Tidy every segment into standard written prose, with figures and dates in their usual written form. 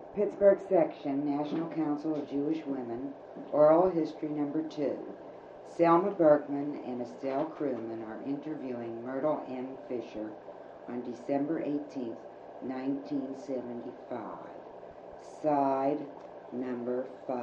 Pittsburgh Section, National Council of Jewish Women, Oral History Number 2. Selma Bergman and Estelle Crewman are interviewing Myrtle M. Fisher on December 18, 1975. Side number 5.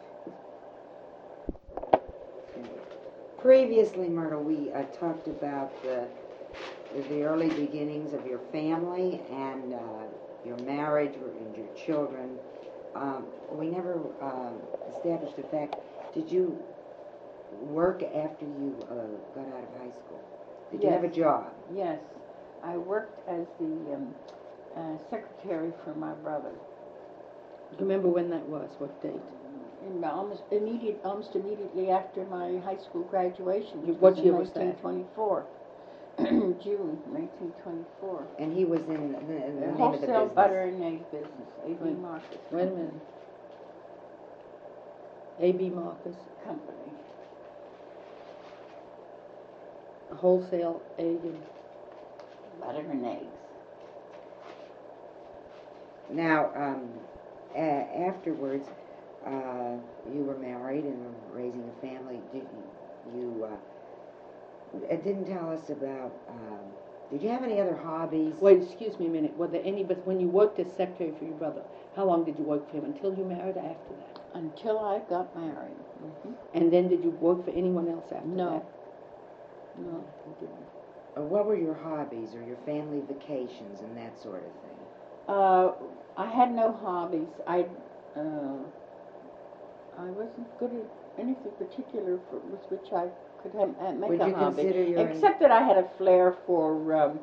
Previously, Myrtle, we talked about the early beginnings of your family and your marriage and your children. We never established the fact, did you work after you got out of high school? Did you have a job? Yes. I worked as the secretary for my brother. Do you remember when that was? What date? Almost immediately after my high school graduation. What year was that? 1924. June 1924. And he was in the name of the wholesale business. butter and egg business, A.B. Marcus. Wait a minute. A.B. Marcus. Company. Wholesale egg and Butter and eggs. Now, afterwards, you were married and were raising a family. Did you didn't tell us about, did you have any other hobbies? Wait, excuse me a minute. Were there any, but when you worked as secretary for your brother, how long did you work for him? Until you married or after that? Until I got married. Mm-hmm. And then did you work for anyone else after that? No, you didn't. What were your hobbies or your family vacations and that sort of thing? I had no hobbies. I wasn't good at anything particular with which I could make Would a you hobby. consider your Except that I had a flair for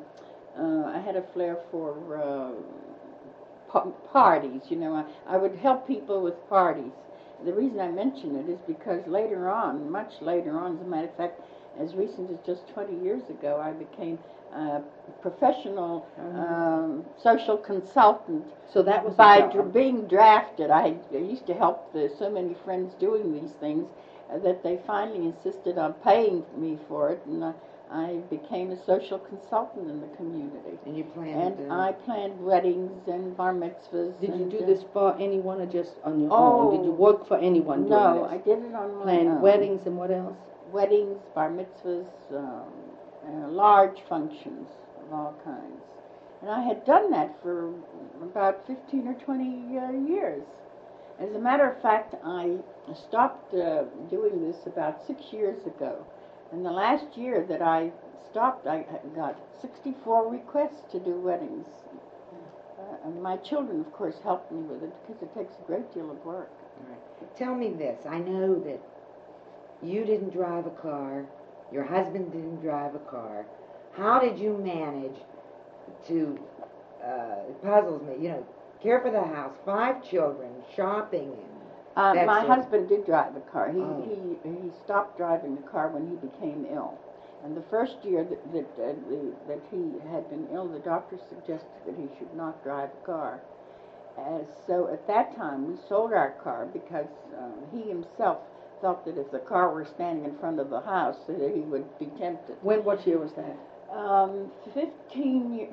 parties. You know, I would help people with parties. The reason I mention it is because later on, much later on, as a matter of fact, as recent as just 20 years ago, I became a professional social consultant. So that was by the job. Being drafted. I used to help so many friends doing these things that they finally insisted on paying me for it, and I became a social consultant in the community. And you planned? And I planned weddings and bar mitzvahs. Did you do this for anyone or just on your own? Did you work for anyone doing No, this? I did it on my Planned own. weddings and what else? Weddings, bar mitzvahs, large functions of all kinds. And I had done that for about 15 or 20 years. As a matter of fact, I stopped doing this about 6 years ago. And the last year that I stopped, I got 64 requests to do weddings. And my children, of course, helped me with it because it takes a great deal of work. All right. Tell me this. I know that you didn't drive a car. Your husband didn't drive a car. How did you manage to, it puzzles me, you know, care for the house, 5 children, shopping, and my husband did drive a car. He stopped driving the car when he became ill. And the first year that he had been ill, the doctor suggested that he should not drive a car. So at that time, we sold our car because he himself felt that if the car were standing in front of the house, that he would be tempted. What year was that? 15 years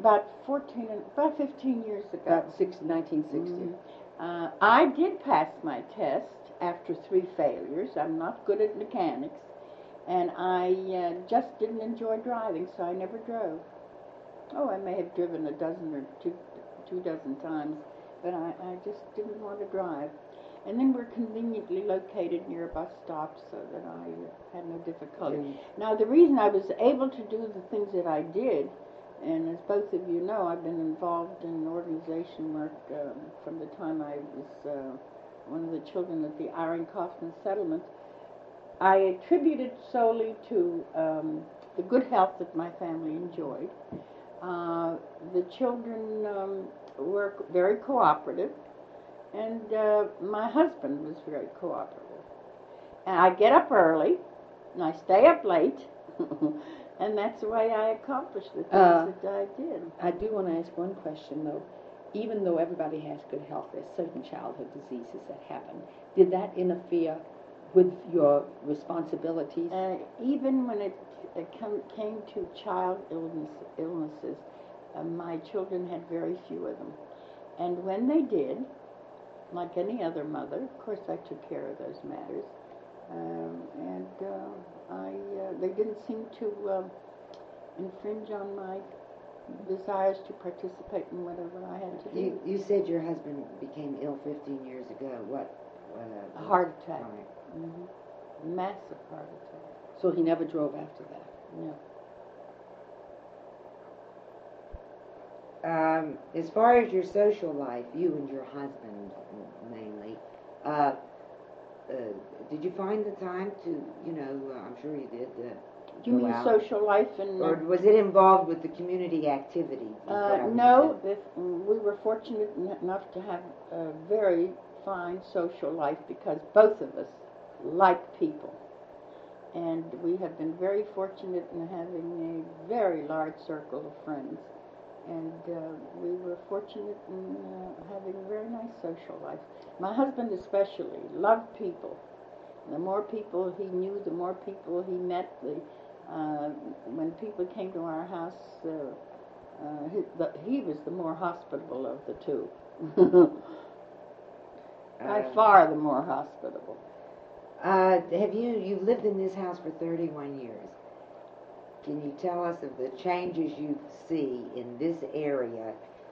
ago. About 1960. Mm-hmm. I did pass my test after 3 failures. I'm not good at mechanics, and I just didn't enjoy driving, so I never drove. Oh, I may have driven a dozen or two dozen times, but I just didn't want to drive. And then we're conveniently located near a bus stop so that I had no difficulty. Now, the reason I was able to do the things that I did, and as both of you know, I've been involved in organization work from the time I was one of the children at the Iron Kaufman settlement. I attribute it solely to the good health that my family enjoyed. The children were very cooperative. And my husband was very cooperative. And I get up early, and I stay up late, and that's the way I accomplished the things that I did. I do want to ask one question, though. Even though everybody has good health, there's certain childhood diseases that happen. Did that interfere with your responsibilities? Even when it came to child illnesses, my children had very few of them. And when they did, like any other mother. Of course, I took care of those matters, and they didn't seem to infringe on my desires to participate in whatever I had to do. You said your husband became ill 15 years ago. What? A heart attack. Right. Massive heart attack. So he never drove after that? No. As far as your social life, you and your husband mainly, did you find the time to, I'm sure you did, Do you go mean out? social life and... Or was it involved with the community activities? No, we were fortunate enough to have a very fine social life because both of us like people. And we have been very fortunate in having a very large circle of friends. And we were fortunate in having a very nice social life. My husband especially loved people. The more people he knew, the more people he met. When people came to our house, he was the more hospitable of the two. By far the more hospitable. You've lived in this house for 31 years. Can you tell us of the changes you see in this area,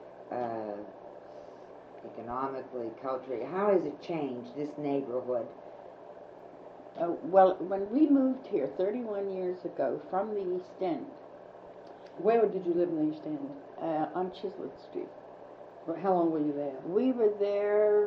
economically, culturally? How has it changed, this neighborhood? Well, when we moved here 31 years ago from the East End. Where did you live in the East End? On Chislett Street. How long were you there? We were there,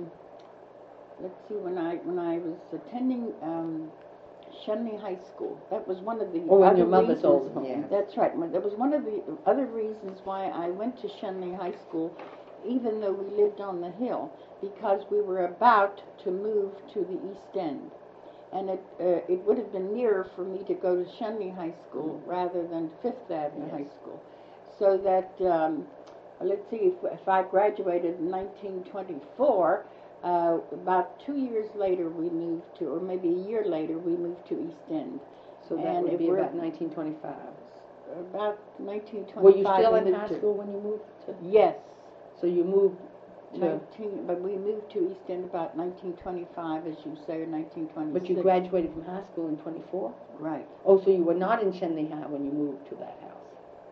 let's see, when I was attending Shenley High School. That was one of the when your mother's old home. Yeah. That's right. That was one of the other reasons why I went to Shenley High School, even though we lived on the hill, because we were about to move to the East End. And it would have been nearer for me to go to Shenley High School rather than Fifth Avenue High School. So that, let's see, if I graduated in 1924, about 2 years later we moved to, or maybe a year later, we moved to East End. So that would be about 1925. About 1925. Were you still in high school when you moved to? Yes. So you moved to... But we moved to East End about 1925, as you say, or 1926. But you graduated from high school in 24? Right. Oh, so you were not in Shenley High when you moved to that house?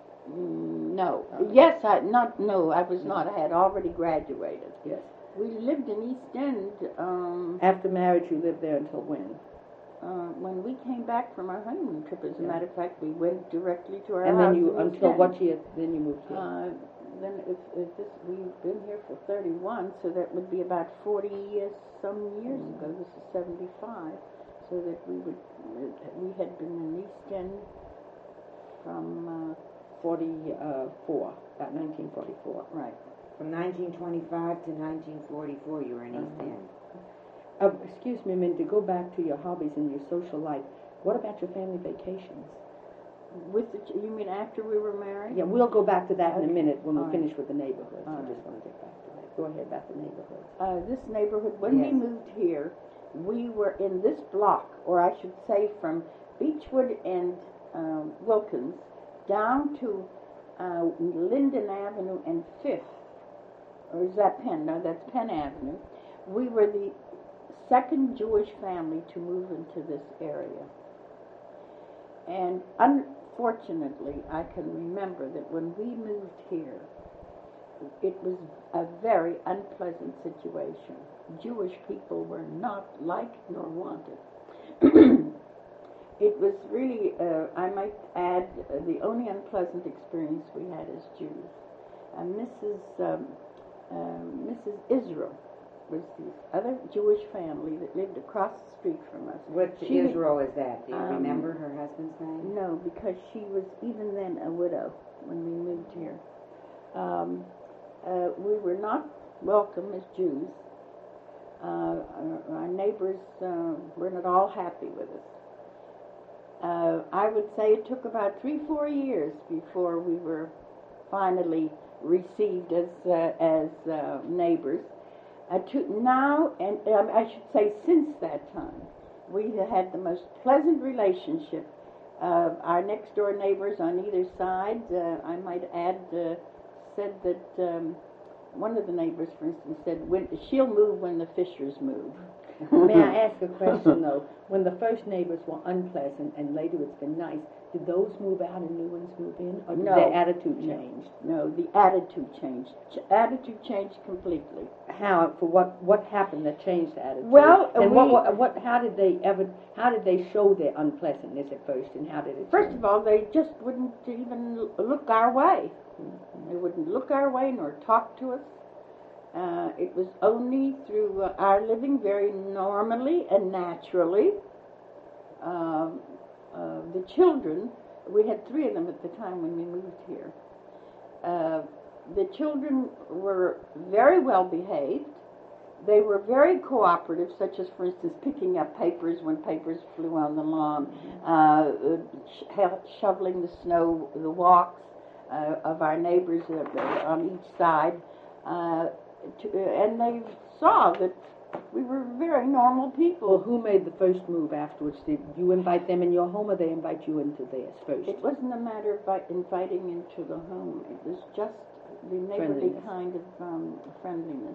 No. Yes, I was not. I had already graduated. Yes. We lived in East End. After marriage, you lived there until when? When we came back from our honeymoon trip, as a matter of fact, we went directly to our and house. then you, in East until End. what year? Then you moved here. Then we've been here for 31, so that would be about 40 some years ago. This is 75, so that we had been in East End from 44, about 1944. Right. From 1925 to 1944, you were in East End. Excuse me a minute, to go back to your hobbies and your social life, what about your family vacations? You mean after we were married? Yeah, we'll go back to that in a minute when we All finish with the neighborhoods. All I right. just want to get back to that. Go ahead about the neighborhoods. This neighborhood, when we Yes. moved here, we were in this block, or I should say from Beechwood and Wilkins down to Linden Avenue and 5th. Or is that Penn? No, that's Penn Avenue. We were the second Jewish family to move into this area. And unfortunately, I can remember that when we moved here, it was a very unpleasant situation. Jewish people were not liked nor wanted. It was really, I might add, the only unpleasant experience we had as Jews. Mrs. Israel was the other Jewish family that lived across the street from us. What Israel is that? Do you remember her husband's name? No, because she was even then a widow when we moved here. We were not welcome as Jews. Our neighbors were not all happy with us. I would say it took about 3-4 years before we were finally received as neighbors. Now, and I should say since that time, we have had the most pleasant relationship. Our next door neighbors on either side, I might add, said that one of the neighbors, for instance, said, she'll move when the Fishers move. May I ask a question, though? When the first neighbors were unpleasant and later it's been nice, did those move out and new ones move in? Or did No. their attitude change? No, the attitude changed. Attitude changed completely. How? For what happened that changed the attitude? Well, and how did they show their unpleasantness at first, and how did it First change? of all, they just wouldn't even look our way. They wouldn't look our way nor talk to us. It was only through our living very normally and naturally. The children, we had 3 of them at the time when we moved here. The children were very well behaved. They were very cooperative, such as, for instance, picking up papers when papers flew on the lawn, shoveling the snow, the walks of our neighbors on each side. And they saw that we were very normal people. Well, who made the first move afterwards? Did you invite them in your home, or they invite you into theirs first? It wasn't a matter of inviting into the home. It was just the neighborly kind of friendliness.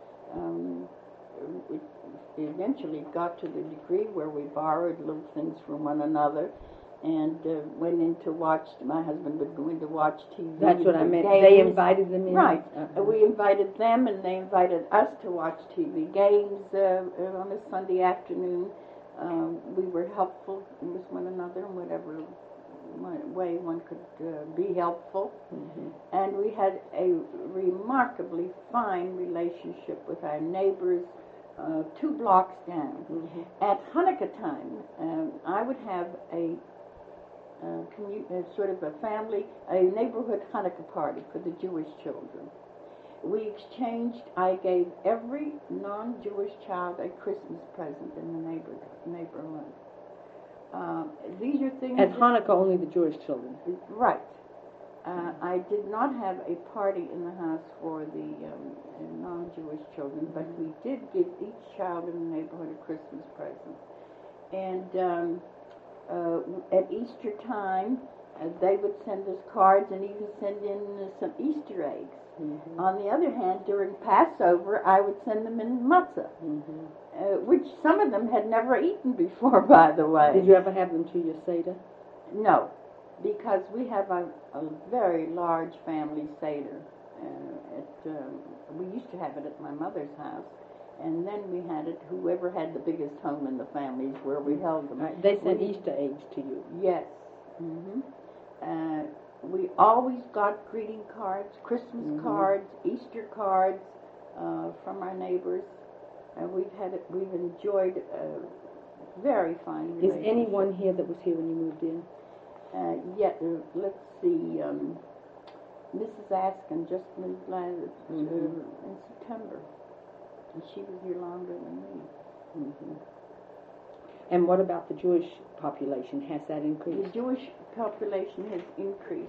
It eventually got to the degree where we borrowed little things from one another and went in to watch. My husband would go in to watch TV. That's what I meant. Games. They invited them in? Right. Uh-huh. We invited them, and they invited us to watch TV games on a Sunday afternoon. We were helpful with one another in whatever way one could be helpful. Mm-hmm. And we had a remarkably fine relationship with our neighbors 2 blocks down. Mm-hmm. At Hanukkah time, I would have a sort of a neighborhood Hanukkah party for the Jewish children. We exchanged, I gave every non-Jewish child a Christmas present in the neighborhood. These are things... At Hanukkah, only the Jewish children? Right. I did not have a party in the house for the non-Jewish children, but we did give each child in the neighborhood a Christmas present. And at Easter time, they would send us cards and even send in some Easter eggs. Mm-hmm. On the other hand, during Passover, I would send them in matzah, which some of them had never eaten before, by the way. Did you ever have them to your Seder? No, because we have a very large family Seder. We used to have it at my mother's house, and then we had it, whoever had the biggest home in the family is where we held them. Right. They sent Easter eggs to you? Yes. Mm-hmm. We always got greeting cards, Christmas cards, Easter cards from our neighbors. We've enjoyed a very fine relationship. Is anyone here that was here when you moved in? Let's see. Mrs. Askin just moved in September, and she was here longer than me. Mm-hmm. And what about the Jewish population? Has that increased? The Jewish population has increased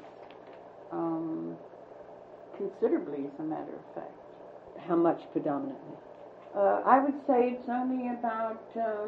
considerably, as a matter of fact. How much predominantly? I would say it's only about...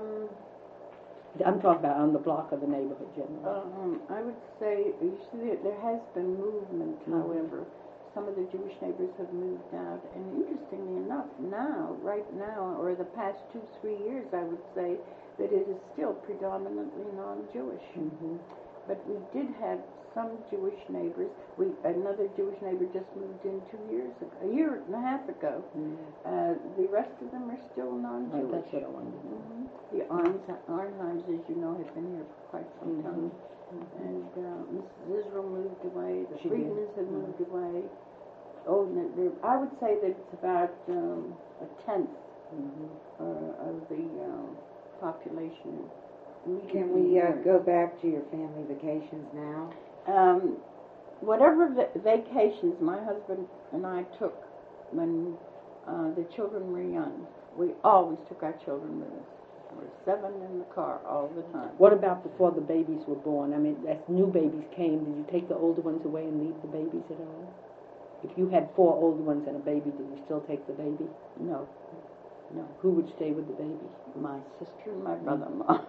I'm talking about on the block of the neighborhood generally. I would say, you see, there has been movement, however. Some of the Jewish neighbors have moved out, and interestingly enough, right now, or the past 2-3 years, I would say, that it is still predominantly non-Jewish. Mm-hmm. But we did have some Jewish neighbors. Another Jewish neighbor just moved in 2 years ago, a year and a half ago. Mm-hmm. The rest of them are still non-Jewish. Right, that's what I wondered. Mm-hmm. The Arnheims, as you know, have been here for quite some time. Mm-hmm. And Mrs. Israel moved away. The Friedmans have moved away. Oh, I would say that it's about a tenth of the population. Can we go back to your family vacations now? Whatever vacations my husband and I took when the children were young, we always took our children with us. There were 7 in the car all the time. What about before the babies were born? I mean, as new babies came, did you take the older ones away and leave the babies at all? If you had 4 older ones and a baby, did you still take the baby? No. Who would stay with the baby? My sister and my brother-in-law.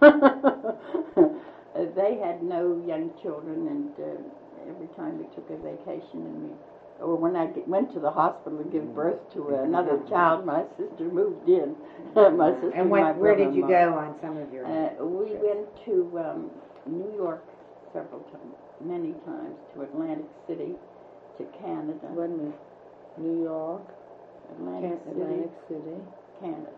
They had no young children, and every time we took a vacation and we or when I went to the hospital to give birth to another child, my sister moved in. My sister And my where did you brother-in-law. go on some of your We trips? went to New York several times, many times, to Atlantic City, to Canada. Wait a minute. New York, Atlantic City. Canada.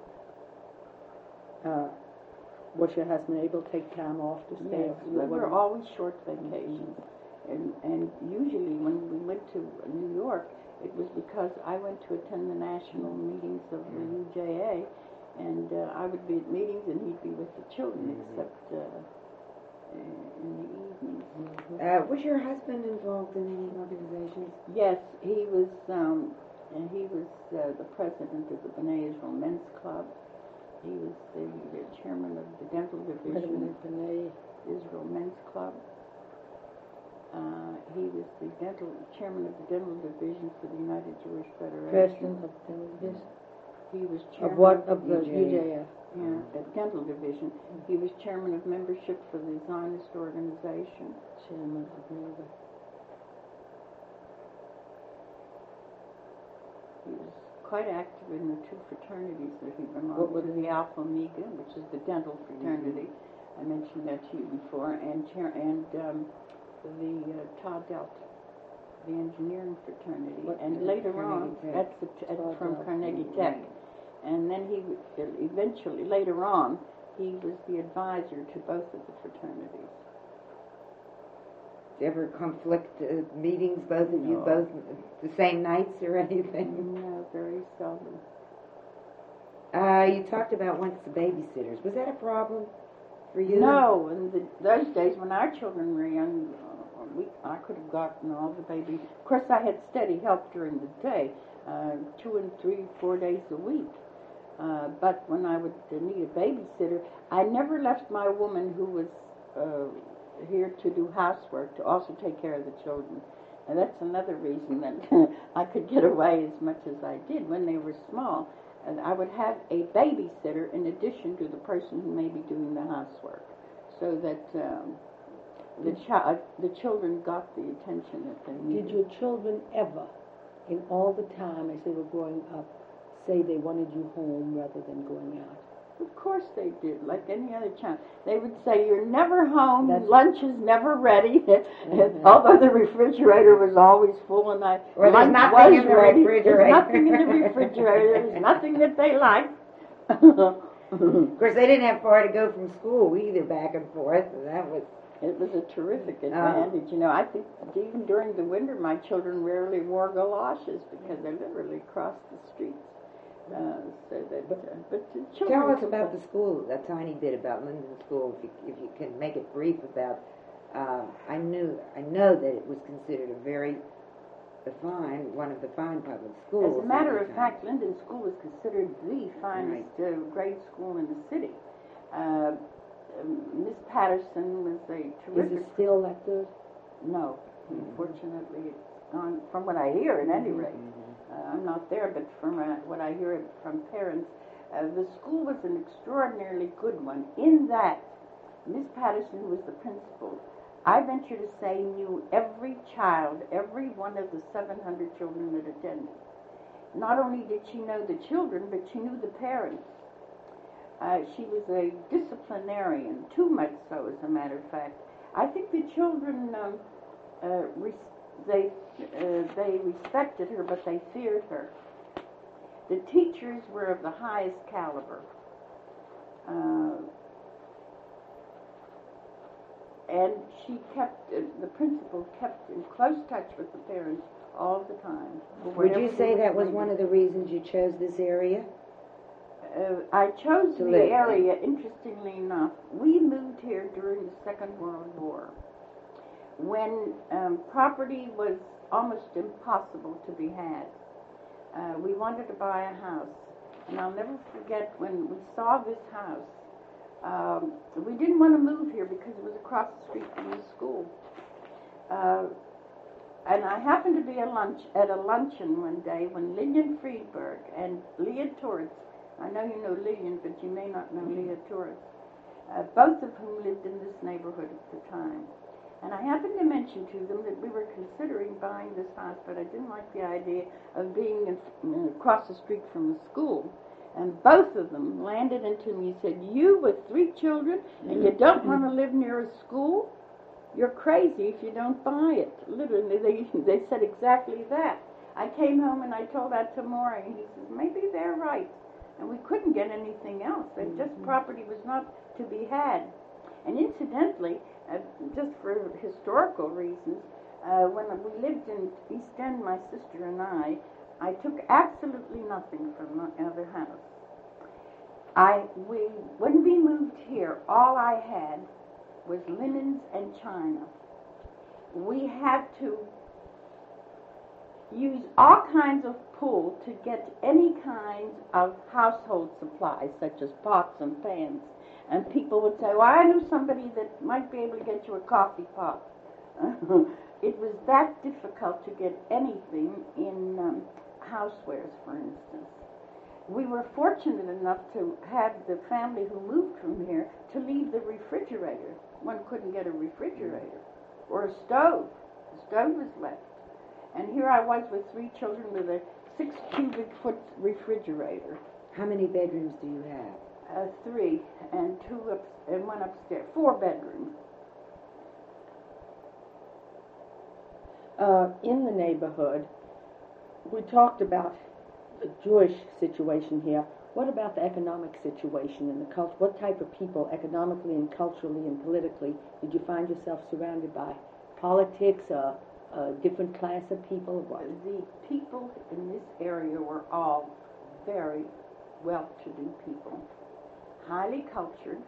Was your husband able to take time off to stay? Yes, we were always short vacations. And usually when we went to New York, it was because I went to attend the national meetings of the UJA, and I would be at meetings and he'd be with the children, except in the evenings. Was your husband involved in any organizations? Yes, he was the president of the B'nai Israel Men's Club. He was the chairman of the dental division of B'nai Israel Men's Club. He was the chairman of the dental division for the United Jewish Federation. President of dental division? He was chairman Of what? Of the UJF? Yeah, the dental division. He was chairman of membership for the Zionist organization. Chairman of membership. He was quite active in the two fraternities that he belonged to, the Alpha Omega, which is the dental fraternity. I mentioned that to you before, and the Tau Delta, the engineering fraternity. And later on, that's from Carnegie Tech. And then he eventually, later on, he was the advisor to both of the fraternities. Did you ever conflict meetings, both of you, both the same nights or anything? No, very seldom. You talked about once the babysitters. Was that a problem for you? No, in those days when our children were young, I could have gotten all the babies. Of course, I had steady help during the day, 2 and 3, 4 days a week. But when I would need a babysitter, I never left my woman who was here to do housework to also take care of the children. And that's another reason that I could get away as much as I did when they were small. And I would have a babysitter in addition to the person who may be doing the housework, so that the children got the attention that they needed. Did your children ever, in all the time as they were growing up, say they wanted you home rather than going out? Of course they did, like any other child. They would say, "You're never home, lunch is never ready." Although the refrigerator was always full and lunch was ready. There's nothing in the refrigerator. There's nothing that they liked. Of course, they didn't have far to go from school either, back and forth. And it was a terrific advantage. You know, I think even during the winter, my children rarely wore galoshes because they literally crossed the streets. Tell us about the school, a tiny bit about Linden School, if you can make it brief about. I know that it was considered one of the fine public schools. As a matter of fact, Linden School was considered the finest grade school in the city. Miss Patterson was a terrific. Is it still like this? No, unfortunately, it's gone. From what I hear, at any rate. I'm not there, but from what I hear from parents, the school was an extraordinarily good one in that Miss Patterson, who was the principal, I venture to say knew every child, every one of the 700 children that attended. Not only did she know the children, but she knew the parents. She was a disciplinarian, too much so, as a matter of fact. I think the children they respected her, but they feared her. The teachers were of the highest caliber. And the principal kept in close touch with the parents all the time. Would you say that was one of the reasons you chose this area? I chose the area, interestingly enough. We moved here during the Second World War, when property was almost impossible to be had. We wanted to buy a house, and I'll never forget when we saw this house. We didn't want to move here because it was across the street from the school. And I happened to be at a luncheon one day when Lillian Friedberg and Leah Torres, I know you know Lillian, but you may not know Leah Torres, both of whom lived in this neighborhood at the time. And I happened to mention to them that we were considering buying this house, but I didn't like the idea of being across the street from the school. And both of them landed into me and said, "You with 3 children and you don't want to live near a school? You're crazy if you don't buy it." Literally, they said exactly that. I came home and I told that to Maury, and he says, "Maybe they're right." And we couldn't get anything else. And just property was not to be had. And incidentally, just for historical reasons, when we lived in East End, my sister and I took absolutely nothing from my other house. When we moved here, all I had was linens and china. We had to use all kinds of pull to get any kinds of household supplies, such as pots and pans. And people would say, "Well, I knew somebody that might be able to get you a coffee pot." It was that difficult to get anything in housewares, for instance. We were fortunate enough to have the family who moved from here to leave the refrigerator. One couldn't get a refrigerator or a stove. The stove was left. And here I was with 3 children with a 6 cubic foot refrigerator. How many bedrooms do you have? 3 and 2 and 1 upstairs. 4 bedrooms. In the neighborhood, we talked about the Jewish situation here. What about the economic situation and the culture? What type of people, economically and culturally and politically, did you find yourself surrounded by? Politics, a different class of people? What? The people in this area were all very well-to-do people, highly cultured.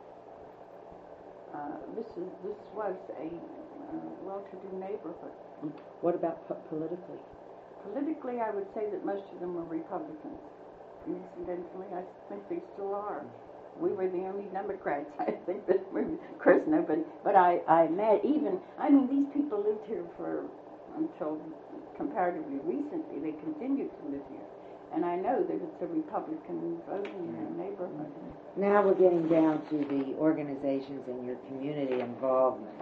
This was a well-to-do neighborhood. What about politically? Politically, I would say that most of them were Republicans. Incidentally, I think they still are. We were the only Democrats, I think, that were, of course, nobody. But I met these people lived here until comparatively recently. They continued to live here. And I know that it's a Republican voting neighborhood. Now we're getting down to the organizations and your community involvement.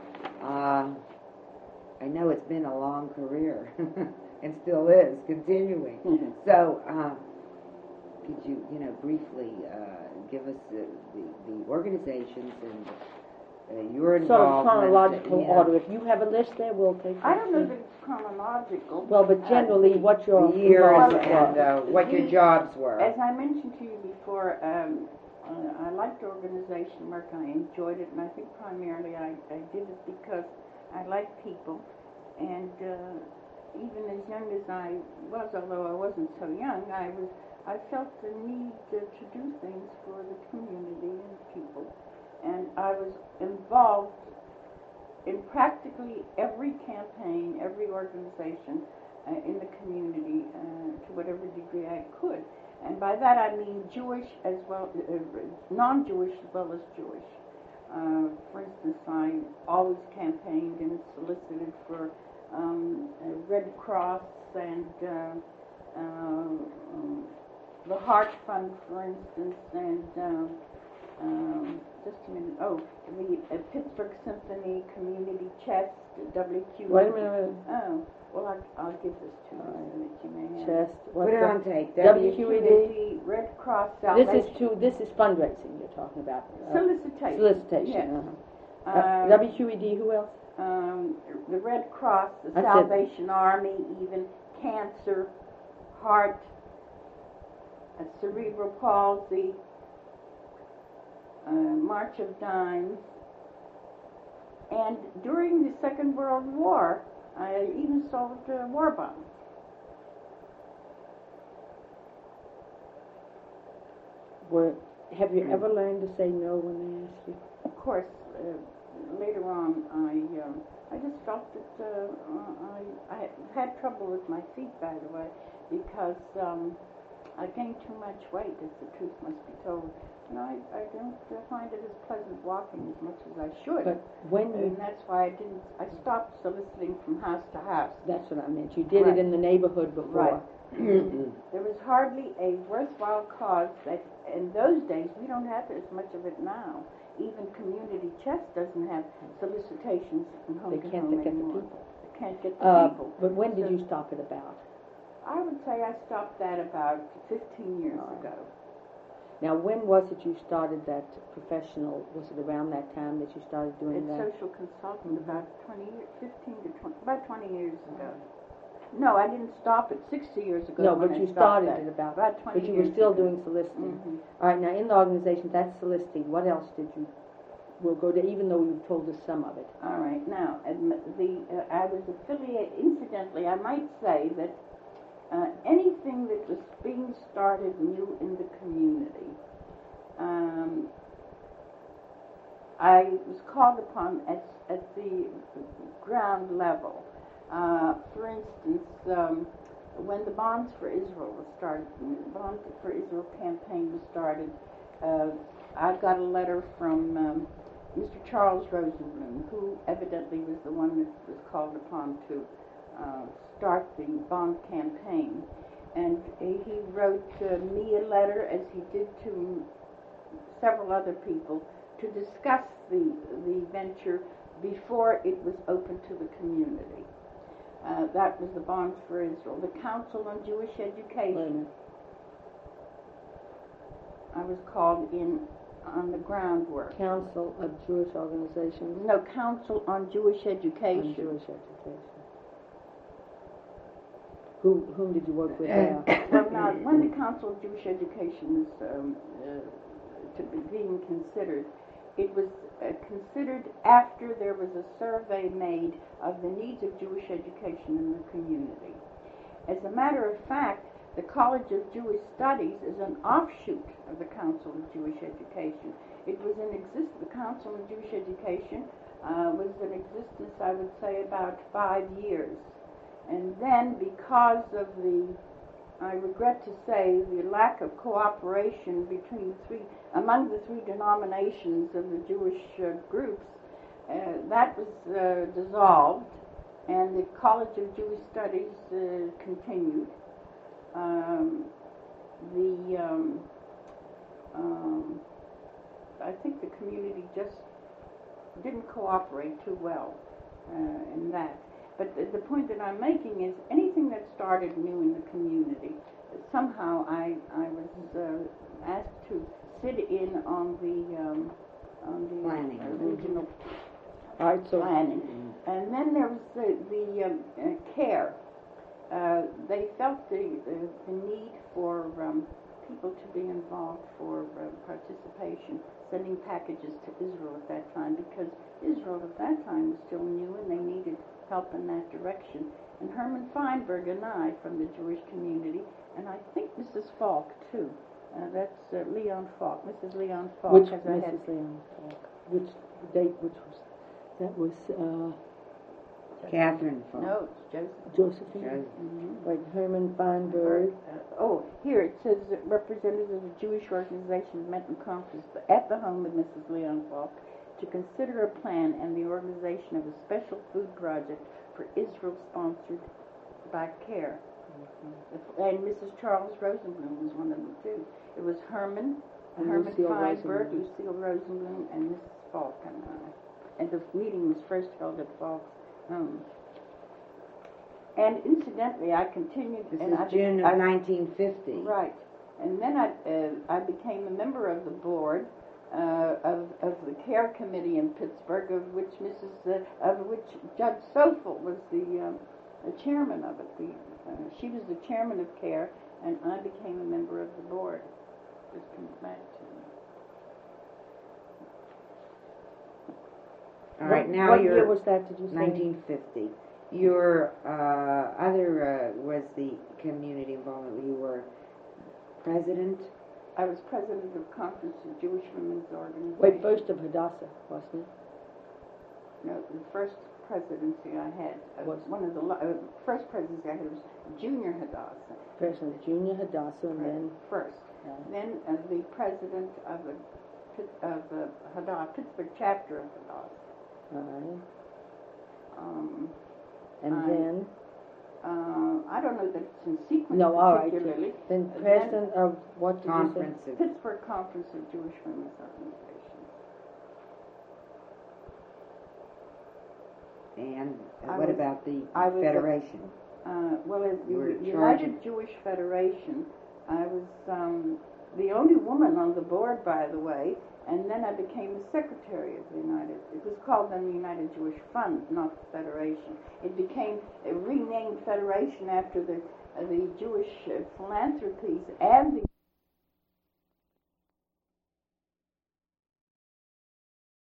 I know it's been a long career, and still is, continuing. Mm-hmm. So, could you, briefly give us the organizations and your involvement? Sort of chronological order. If you have a list there, we'll take it. I don't know that it's chronological. Well, but generally, what your the years involvement was. and what your jobs were. As I mentioned to you before, I liked organization work. I enjoyed it, and I think primarily I did it because I like people. And even as young as I was, although I wasn't so young, I felt the need to do things for the community and people. And I was involved in practically every campaign, every organization in the community to whatever degree I could. And by that I mean Jewish as well, non-Jewish as well as Jewish. For instance, I always campaigned and solicited for Red Cross and the Heart Fund, for instance, and just a minute. Oh, the Pittsburgh Symphony Community Chest, WQ. Wait a minute. Oh, well, I'll give this to you so that you may have. Chest. Put it on tape. WQED. Red Cross Salvation. This is fundraising you're talking about. Solicitation. Solicitation. Yes. WQED. Who else? The Red Cross, the Salvation Army, even cancer, heart, cerebral palsy, March of Dimes, and during the Second World War, I even sold war bonds. Have you ever learned to say no when they ask you? Of course, later on, I just felt that I had trouble with my feet, by the way, because I gained too much weight, as the truth must be told. And I don't find it as pleasant walking as much as I should. But when you... And that's why I stopped soliciting from house to house. That's what I meant. You did it in the neighborhood before. Right. There was hardly a worthwhile cause that, in those days, we don't have as much of it now. even Community Chest doesn't have solicitations from home They to can't home get the anymore. people. They can't get the people. But when did So- you stop it about? I would say I stopped that about 15 years All right. ago. Now, when was it you started that professional? Was it around that time that you started doing It's that? social consultant about 15 to 20, about 20 years ago. No, I didn't stop it 60 years ago. No, when but I you stopped started that. it about 20 but you were years still ago. doing soliciting. Mhm. All right, now in the organization, that's soliciting. What else did you? We'll go to, even though you've told us some of it. All right. Now, I was affiliated. Incidentally, I might say that anything that was being started new in the community, I was called upon at the ground level. For instance, when the Bonds for Israel was started, the Bonds for Israel campaign was started, I got a letter from Mr. Charles Rosenblum, who evidently was the one that was called upon to start the bond campaign. And he wrote me a letter, as he did to several other people, to discuss the venture before it was open to the community. That was the Bonds for Israel. The Council on Jewish Wait a Education, minute. I was called in on the groundwork. Council of Jewish Organizations No, Council on Jewish Education. on Jewish Education. Whom did you work with there? Well, now, when the Council of Jewish Education was being considered, it was considered after there was a survey made of the needs of Jewish education in the community. As a matter of fact, the College of Jewish Studies is an offshoot of the Council of Jewish Education. It was in existence. The Council of Jewish Education was in existence, I would say, about 5 years. And then, because of I regret to say, the lack of cooperation among the three denominations of the Jewish groups, that was dissolved, and the College of Jewish Studies continued. I think the community just didn't cooperate too well in that. But the point that I'm making is anything that started new in the community, somehow I was asked to sit in on the Planning. Regional All right, so planning. And then there was the CARE. They felt the need for people to be involved for participation, sending packages to Israel at that time, because Israel at that time was still new and they needed help in that direction. And Herman Feinberg and I from the Jewish community, and I think Mrs. Falk too. That's Leon Falk, Mrs. Leon Falk. which has a head. Mrs. Leon Falk? Which date? Which was that? Was Catherine Falk. No, it's Joseph. Josephine? Mhm. Wait, Herman Feinberg. Here it says that representatives of Jewish organizations met in conference at the home of Mrs. Leon Falk to consider a plan and the organization of a special food project for Israel sponsored by CARE. And Mrs. Charles Rosenblum was one of them too. It was Herman Lucille Feinberg, Rosenblum. Lucille Rosenblum, and Mrs. Falk and I. And the meeting was first held at Falk's home. And incidentally, I continued. This and is I June of 1950. Right. And then I became a member of the board of the CARE committee in Pittsburgh, of which Judge Sofel was the chairman of it. She was the chairman of CARE, and I became a member of the board. This comes back to me. All right, now what you're year was that? Did you say? 1950. Your other was the community involvement. You were president. I was president of Conference of Jewish Women's Organization. Wait, first of Hadassah, wasn't it? No, the first presidency I had, Was- one of the first presidency I had was Junior Hadassah. President Junior Hadassah, and then First. Then the president of the Hadassah, Pittsburgh chapter of Hadassah. and I- then I don't know that it's in sequence no, all right. particularly. Then president of what did Conference you of Pittsburgh Conference of Jewish Women's Organizations. And I what was- about the I was a- Federation? Well, as You were United charging- Jewish Federation, I was the only woman on the board, by the way, and then I became the secretary of the United. It was called then the United Jewish Fund, not the Federation. It became a renamed Federation after the Jewish philanthropies and the